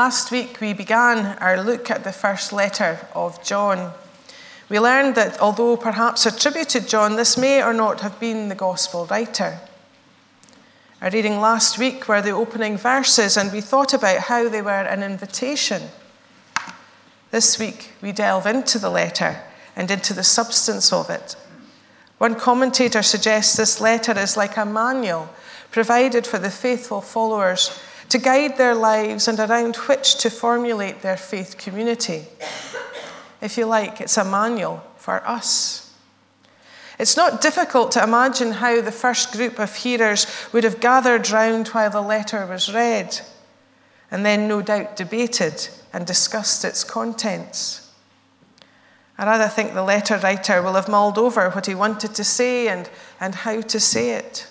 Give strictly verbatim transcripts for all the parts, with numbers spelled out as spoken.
Last week we began our look at the first letter of John. We learned that although perhaps attributed John, this may or not have been the gospel writer. Our reading last week were the opening verses, and we thought about how they were an invitation. This week we delve into the letter and into the substance of it. One commentator suggests this letter is like a manual provided for the faithful followers to guide their lives and around which to formulate their faith community. If you like, it's a manual for us. It's not difficult to imagine how the first group of hearers would have gathered round while the letter was read, and then no doubt debated and discussed its contents. I rather think the letter writer will have mulled over what he wanted to say and, and how to say it.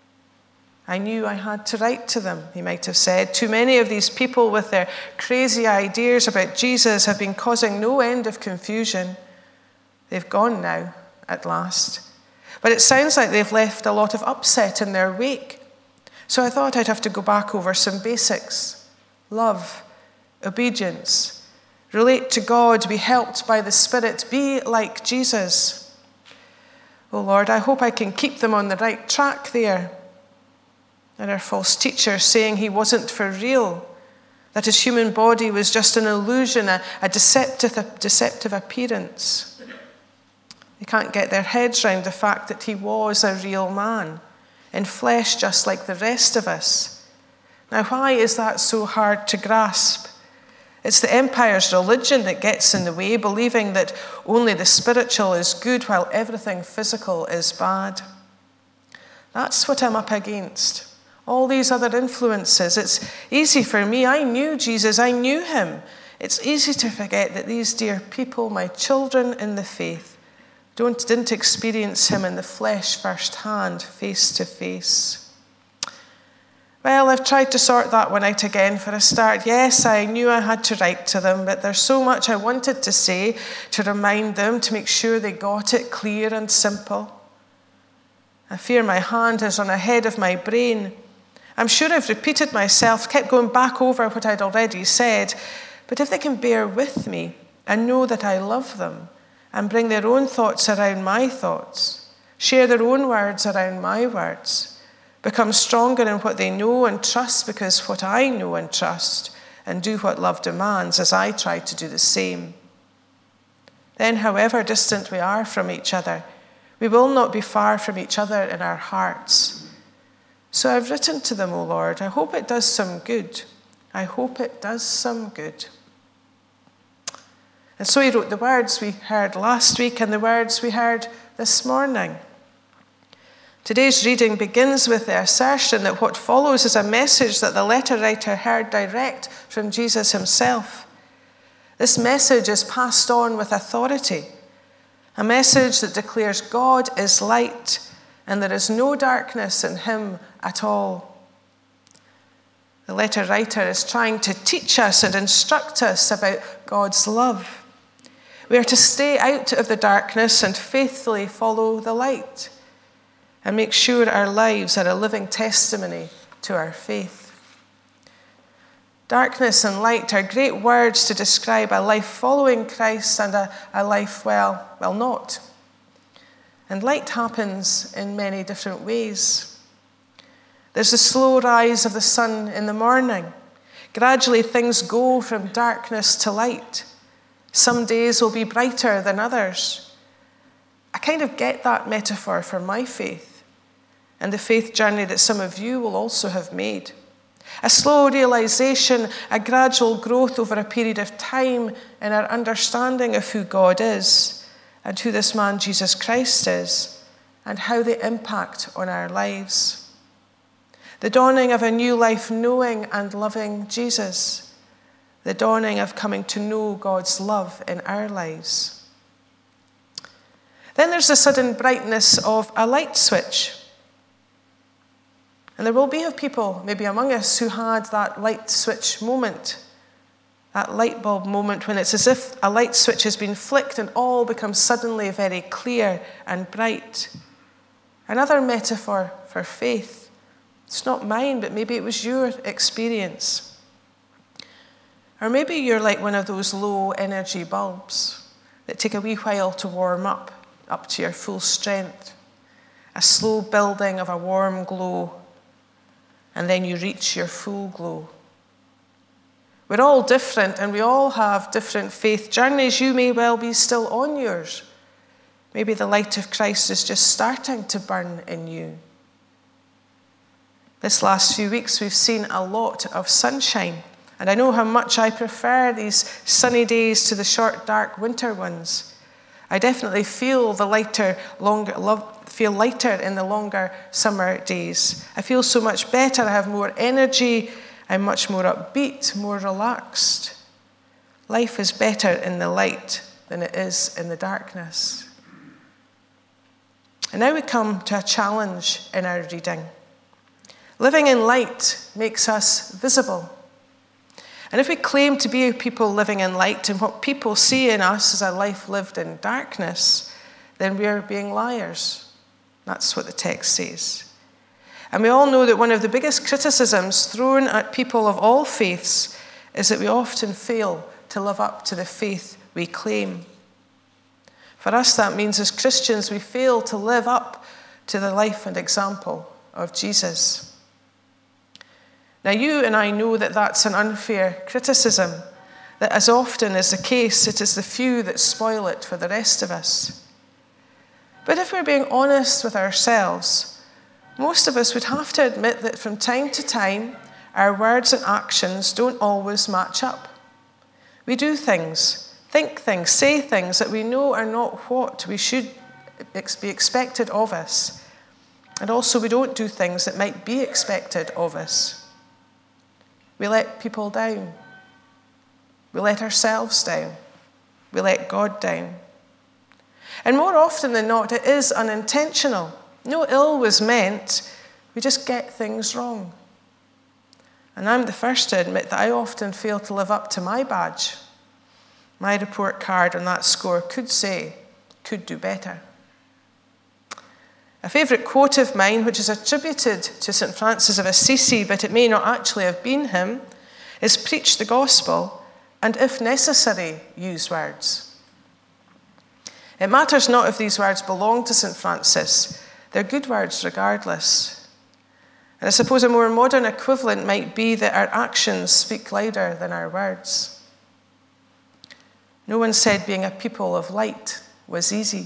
I knew I had to write to them, he might have said. Too many of these people with their crazy ideas about Jesus have been causing no end of confusion. They've gone now, at last. But it sounds like they've left a lot of upset in their wake. So I thought I'd have to go back over some basics. Love, obedience, relate to God, be helped by the Spirit, be like Jesus. Oh Lord, I hope I can keep them on the right track there. And our false teacher saying he wasn't for real, that his human body was just an illusion, a, a deceptive, a deceptive appearance. They can't get their heads round the fact that he was a real man, in flesh just like the rest of us. Now, why is that so hard to grasp? It's the empire's religion that gets in the way, believing that only the spiritual is good while everything physical is bad. That's what I'm up against. All these other influences. It's easy for me. I knew Jesus. I knew him. It's easy to forget that these dear people, my children in the faith, don't, didn't experience him in the flesh firsthand, face to face. Well, I've tried to sort that one out again for a start. Yes, I knew I had to write to them, but there's so much I wanted to say to remind them, to make sure they got it clear and simple. I fear my hand is on ahead of my brain. I'm sure I've repeated myself, kept going back over what I'd already said, but if they can bear with me and know that I love them and bring their own thoughts around my thoughts, share their own words around my words, become stronger in what they know and trust because what I know and trust, and do what love demands as I try to do the same. Then, however distant we are from each other, we will not be far from each other in our hearts. So I've written to them, O Lord. I hope it does some good. I hope it does some good. And so he wrote the words we heard last week and the words we heard this morning. Today's reading begins with the assertion that what follows is a message that the letter writer heard direct from Jesus himself. This message is passed on with authority. A message that declares God is light and there is no darkness in him at all. The letter writer is trying to teach us and instruct us about God's love. We are to stay out of the darkness and faithfully follow the light and make sure our lives are a living testimony to our faith. Darkness and light are great words to describe a life following Christ and a, a life, well, well not. And light happens in many different ways. There's the slow rise of the sun in the morning. Gradually things go from darkness to light. Some days will be brighter than others. I kind of get that metaphor for my faith and the faith journey that some of you will also have made. A slow realization, a gradual growth over a period of time in our understanding of who God is and who this man Jesus Christ is and how they impact on our lives. The dawning of a new life knowing and loving Jesus. The dawning of coming to know God's love in our lives. Then there's the sudden brightness of a light switch. And there will be people, maybe among us, who had that light switch moment, that light bulb moment when it's as if a light switch has been flicked and all becomes suddenly very clear and bright. Another metaphor for faith. It's not mine, but maybe it was your experience. Or maybe you're like one of those low energy bulbs that take a wee while to warm up, up to your full strength. A slow building of a warm glow, and then you reach your full glow. We're all different, and we all have different faith journeys. You may well be still on yours. Maybe the light of Christ is just starting to burn in you. This last few weeks, we've seen a lot of sunshine, and I know how much I prefer these sunny days to the short, dark winter ones. I definitely feel the lighter, longer, love, feel lighter in the longer summer days. I feel so much better. I have more energy. I'm much more upbeat, more relaxed. Life is better in the light than it is in the darkness. And now we come to a challenge in our reading. Living in light makes us visible. And if we claim to be people living in light, and what people see in us is a life lived in darkness, then we are being liars. That's what the text says. And we all know that one of the biggest criticisms thrown at people of all faiths is that we often fail to live up to the faith we claim. For us, that means as Christians, we fail to live up to the life and example of Jesus. Now, you and I know that that's an unfair criticism, that as often is the case, it is the few that spoil it for the rest of us. But if we're being honest with ourselves, most of us would have to admit that from time to time, our words and actions don't always match up. We do things, think things, say things that we know are not what we should be expected of us. And also, we don't do things that might be expected of us. We let people down. We let ourselves down. We let God down. And more often than not, it is unintentional. No ill was meant. We just get things wrong. And I'm the first to admit that I often fail to live up to my badge. My report card on that score could say, could do better. A favourite quote of mine, which is attributed to Saint Francis of Assisi, but it may not actually have been him, is preach the gospel, and if necessary, use words. It matters not if these words belong to Saint Francis. They're good words regardless. And I suppose a more modern equivalent might be that our actions speak louder than our words. No one said being a people of light was easy.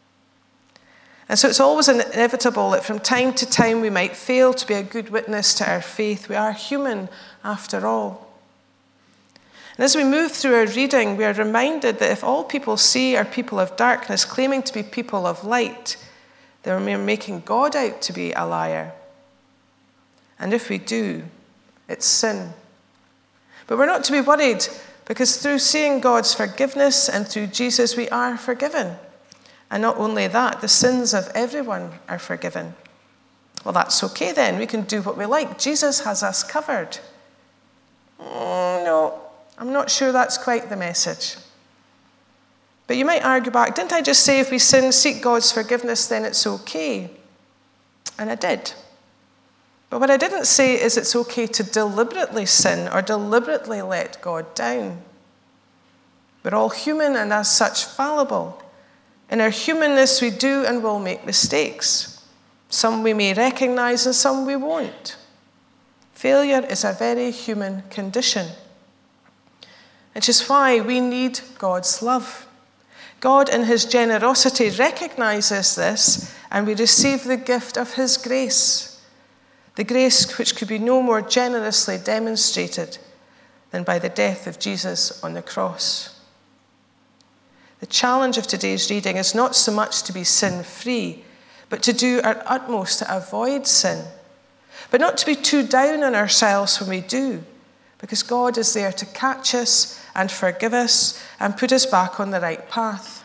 And so it's always inevitable that from time to time we might fail to be a good witness to our faith. We are human after all. And as we move through our reading, we are reminded that if all people see are people of darkness claiming to be people of light, then we're making God out to be a liar. And if we do, it's sin. But we're not to be worried, because through seeing God's forgiveness and through Jesus, we are forgiven. And not only that, the sins of everyone are forgiven. Well, that's okay then. We can do what we like. Jesus has us covered. Oh, no, I'm not sure that's quite the message. But you might argue back, didn't I just say if we sin, seek God's forgiveness, then it's okay? And I did. But what I didn't say is it's okay to deliberately sin or deliberately let God down. We're all human and as such fallible. In our humanness, we do and will make mistakes. Some we may recognize and some we won't. Failure is a very human condition, which is why we need God's love. God, in his generosity, recognizes this, and we receive the gift of his grace, the grace which could be no more generously demonstrated than by the death of Jesus on the cross. The challenge of today's reading is not so much to be sin-free, but to do our utmost to avoid sin. But not to be too down on ourselves when we do, because God is there to catch us and forgive us and put us back on the right path.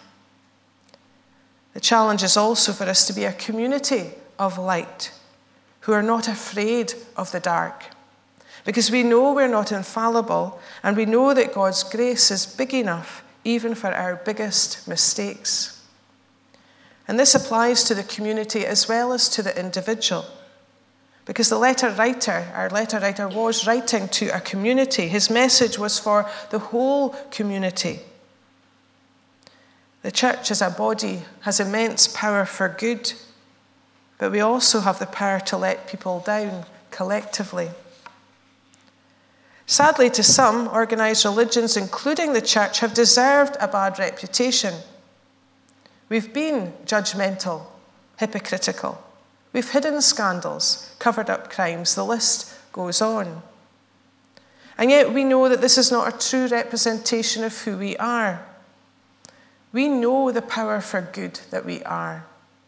The challenge is also for us to be a community of light who are not afraid of the dark, because we know we're not infallible, and we know that God's grace is big enough even for our biggest mistakes. And this applies to the community as well as to the individual. Because the letter writer, our letter writer was writing to a community. His message was for the whole community. The church as a body has immense power for good, but we also have the power to let people down collectively. Sadly, to some, organised religions, including the church, have deserved a bad reputation. We've been judgmental, hypocritical. We've hidden scandals, covered up crimes. The list goes on. And yet we know that this is not a true representation of who we are. We know the power for good that we are.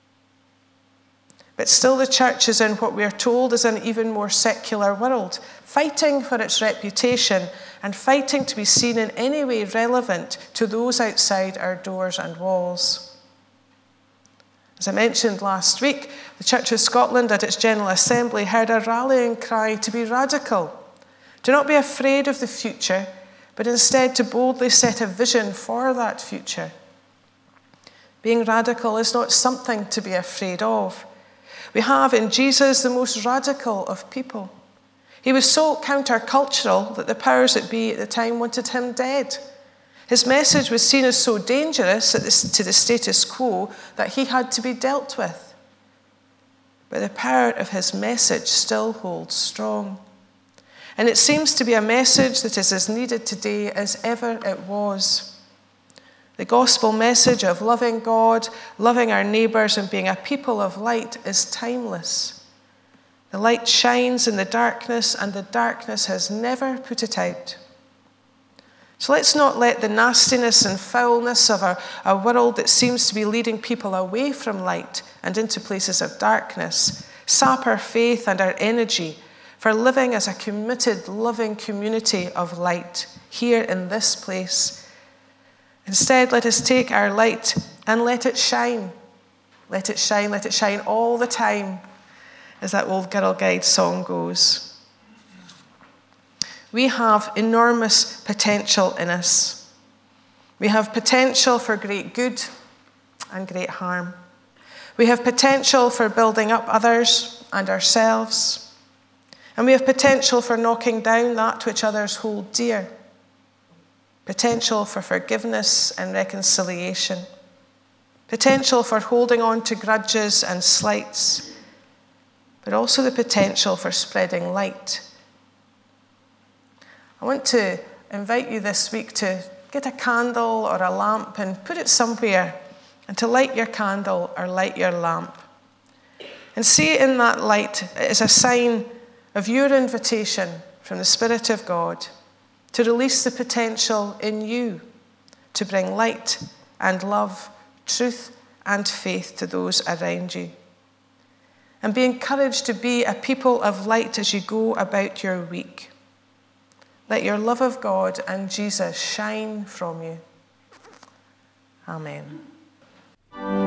But still the church is in what we are told is an even more secular world, fighting for its reputation and fighting to be seen in any way relevant to those outside our doors and walls. As I mentioned last week, the Church of Scotland at its General Assembly heard a rallying cry to be radical. Do not be afraid of the future, but instead to boldly set a vision for that future. Being radical is not something to be afraid of. We have in Jesus the most radical of people. He was so countercultural that the powers that be at the time wanted him dead. His message was seen as so dangerous to the status quo that he had to be dealt with. But the power of his message still holds strong. And it seems to be a message that is as needed today as ever it was. The gospel message of loving God, loving our neighbours, and being a people of light is timeless. The light shines in the darkness, and the darkness has never put it out. So let's not let the nastiness and foulness of a, a world that seems to be leading people away from light and into places of darkness sap our faith and our energy for living as a committed, loving community of light here in this place. Instead, let us take our light and let it shine. Let it shine, let it shine all the time, as that old Girl Guide song goes. We have enormous potential in us. We have potential for great good and great harm. We have potential for building up others and ourselves. And we have potential for knocking down that which others hold dear. Potential for forgiveness and reconciliation. Potential for holding on to grudges and slights. But also the potential for spreading light. I want to invite you this week to get a candle or a lamp and put it somewhere, and to light your candle or light your lamp. And see in that light as a sign of your invitation from the Spirit of God to release the potential in you to bring light and love, truth and faith to those around you. And be encouraged to be a people of light as you go about your week. Let your love of God and Jesus shine from you. Amen.